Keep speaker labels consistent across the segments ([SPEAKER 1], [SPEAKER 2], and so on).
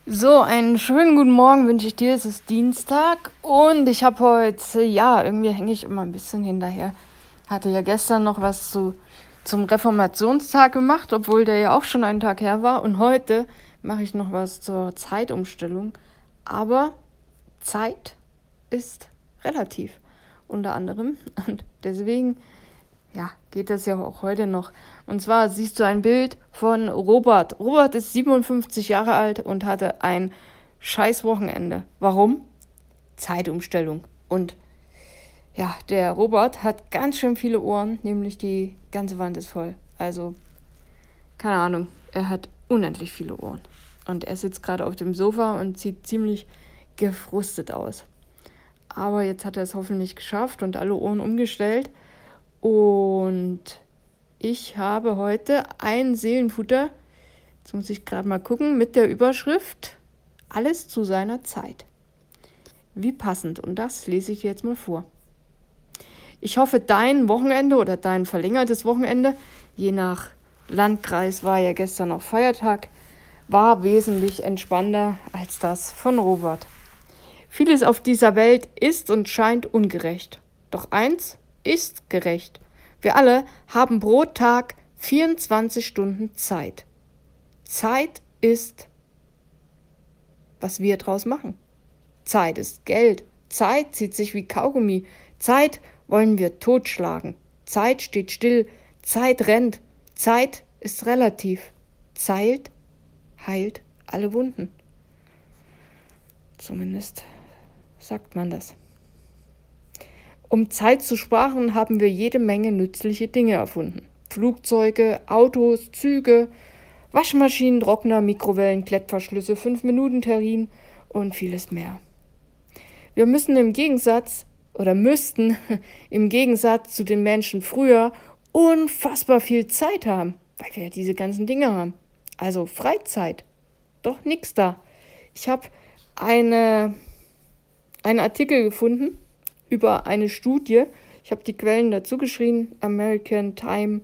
[SPEAKER 1] So, einen schönen guten Morgen wünsche ich dir. Es ist Dienstag und ich habe heute, irgendwie hänge ich immer ein bisschen hinterher. Hatte ja gestern noch was zum Reformationstag gemacht, obwohl der ja auch schon einen Tag her war. Und heute mache ich noch was zur Zeitumstellung. Aber Zeit ist relativ, unter anderem. Und deswegen geht das ja auch heute noch. Und zwar siehst du ein Bild von Robert. Robert ist 57 Jahre alt und hatte ein scheiß Wochenende. Warum? Zeitumstellung. Und der Robert hat ganz schön viele Ohren, nämlich die ganze Wand ist voll. Also, keine Ahnung, er hat unendlich viele Ohren. Und er sitzt gerade auf dem Sofa und sieht ziemlich gefrustet aus. Aber jetzt hat er es hoffentlich geschafft und alle Ohren umgestellt. Und ich habe heute ein Seelenfutter, jetzt muss ich gerade mal gucken, mit der Überschrift Alles zu seiner Zeit. Wie passend. Und das lese ich dir jetzt mal vor. Ich hoffe, dein Wochenende oder dein verlängertes Wochenende, je nach Landkreis war ja gestern noch Feiertag, war wesentlich entspannter als das von Robert. Vieles auf dieser Welt ist und scheint ungerecht. Doch eins ist gerecht. Wir alle haben pro Tag 24 Stunden Zeit. Zeit ist, was wir draus machen. Zeit ist Geld. Zeit zieht sich wie Kaugummi. Zeit wollen wir totschlagen. Zeit steht still. Zeit rennt. Zeit ist relativ. Zeit heilt alle Wunden. Zumindest sagt man das. Um Zeit zu sparen, haben wir jede Menge nützliche Dinge erfunden. Flugzeuge, Autos, Züge, Waschmaschinen, Trockner, Mikrowellen, Klettverschlüsse, 5-Minuten-Terrinen und vieles mehr. Wir müssten im Gegensatz zu den Menschen früher unfassbar viel Zeit haben, weil wir ja diese ganzen Dinge haben. Also Freizeit. Doch nix da. Ich habe einen Artikel gefunden über eine Studie. Ich habe die Quellen dazu geschrieben. American Time,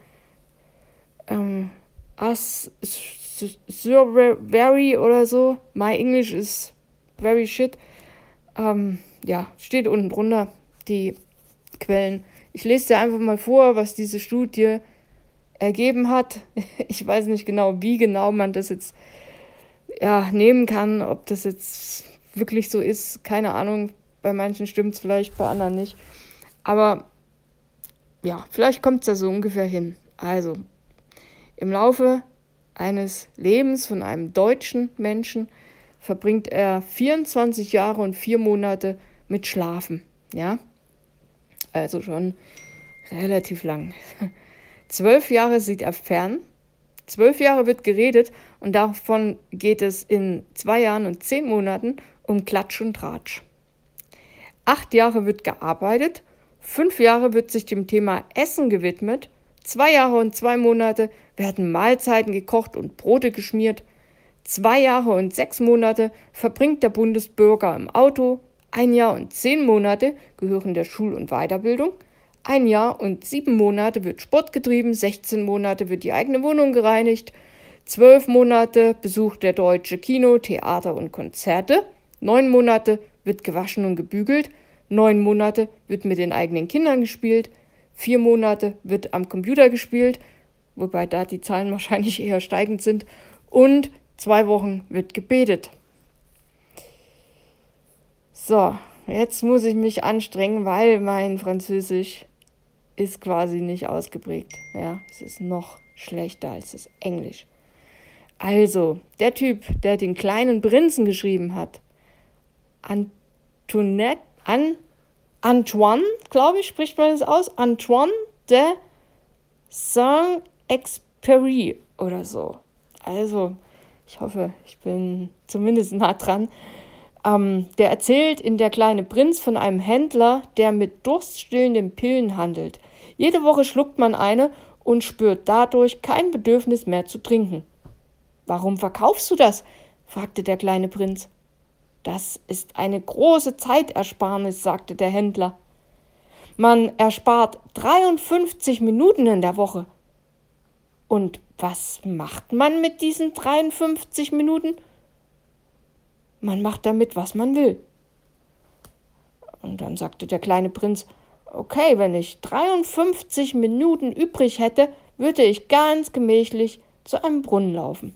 [SPEAKER 1] Us Very oder so. My English is very shit. Steht unten drunter die Quellen. Ich lese dir einfach mal vor, was diese Studie ergeben hat. Ich weiß nicht genau, wie genau man das jetzt nehmen kann, ob das jetzt wirklich so ist, keine Ahnung. Bei manchen stimmt es vielleicht, bei anderen nicht. Aber vielleicht kommt es da so ungefähr hin. Also, im Laufe eines Lebens von einem deutschen Menschen verbringt er 24 Jahre und 4 Monate mit Schlafen. Ja, also schon relativ lang. 12 Jahre sieht er fern, 12 Jahre wird geredet und davon geht es in 2 Jahren und 10 Monaten um Klatsch und Tratsch. 8 Jahre wird gearbeitet, 5 Jahre wird sich dem Thema Essen gewidmet, 2 Jahre und 2 Monate werden Mahlzeiten gekocht und Brote geschmiert, 2 Jahre und 6 Monate verbringt der Bundesbürger im Auto, 1 Jahr und 10 Monate gehören der Schul- und Weiterbildung, 1 Jahr und 7 Monate wird Sport getrieben, 16 Monate wird die eigene Wohnung gereinigt, 12 Monate besucht der Deutsche Kino, Theater und Konzerte, 9 Monate wird gewaschen und gebügelt, 9 Monate wird mit den eigenen Kindern gespielt, 4 Monate wird am Computer gespielt, wobei da die Zahlen wahrscheinlich eher steigend sind, und 2 Wochen wird gebetet. So, jetzt muss ich mich anstrengen, weil mein Französisch ist quasi nicht ausgeprägt. Ja, es ist noch schlechter als das Englisch. Also, der Typ, der den kleinen Prinzen geschrieben hat, Antoine, glaube ich, spricht man das aus, Antoine de Saint-Exupéry oder so. Also, ich hoffe, ich bin zumindest nah dran. Der erzählt in Der kleine Prinz von einem Händler, der mit durststillenden Pillen handelt. Jede Woche schluckt man eine und spürt dadurch kein Bedürfnis mehr zu trinken. Warum verkaufst du das? Fragte der kleine Prinz. Das ist eine große Zeitersparnis, sagte der Händler. Man erspart 53 Minuten in der Woche. Und was macht man mit diesen 53 Minuten? man macht damit, was man will. Und dann sagte der kleine Prinz, okay, wenn ich 53 Minuten übrig hätte, würde ich ganz gemächlich zu einem Brunnen laufen.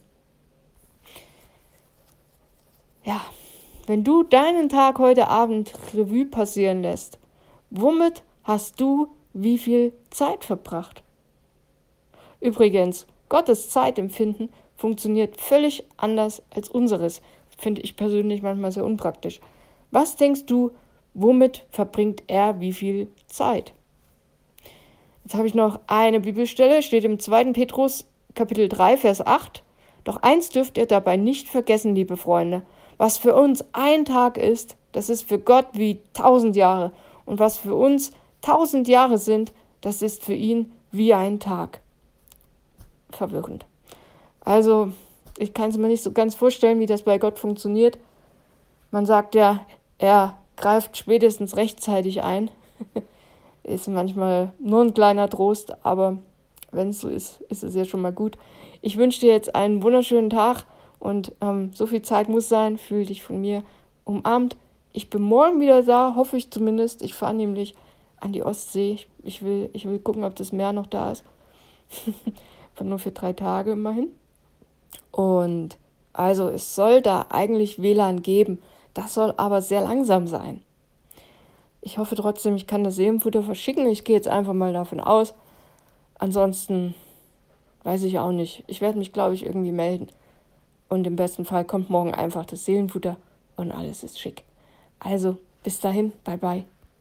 [SPEAKER 1] Ja, wenn du deinen Tag heute Abend Revue passieren lässt, womit hast du wie viel Zeit verbracht? Übrigens, Gottes Zeitempfinden funktioniert völlig anders als unseres. Finde ich persönlich manchmal sehr unpraktisch. Was denkst du, womit verbringt er wie viel Zeit? Jetzt habe ich noch eine Bibelstelle, steht im 2. Petrus Kapitel 3, Vers 8. Doch eins dürft ihr dabei nicht vergessen, liebe Freunde. Was für uns ein Tag ist, das ist für Gott wie 1000 Jahre. Und was für uns 1000 Jahre sind, das ist für ihn wie ein Tag. Verwirrend. Also, ich kann es mir nicht so ganz vorstellen, wie das bei Gott funktioniert. Man sagt ja, er greift spätestens rechtzeitig ein. Ist manchmal nur ein kleiner Trost, aber wenn es so ist, ist es ja schon mal gut. Ich wünsche dir jetzt einen wunderschönen Tag und so viel Zeit muss sein. Fühl dich von mir umarmt. Ich bin morgen wieder da, hoffe ich zumindest. Ich fahre nämlich an die Ostsee. Ich will gucken, ob das Meer noch da ist. Nur für 3 Tage immerhin. Und also es soll da eigentlich WLAN geben. Das soll aber sehr langsam sein. Ich hoffe trotzdem, ich kann das Seelenfutter verschicken. Ich gehe jetzt einfach mal davon aus. Ansonsten weiß ich auch nicht. Ich werde mich, glaube ich, irgendwie melden. Und im besten Fall kommt morgen einfach das Seelenfutter und alles ist schick. Also, bis dahin, bye bye.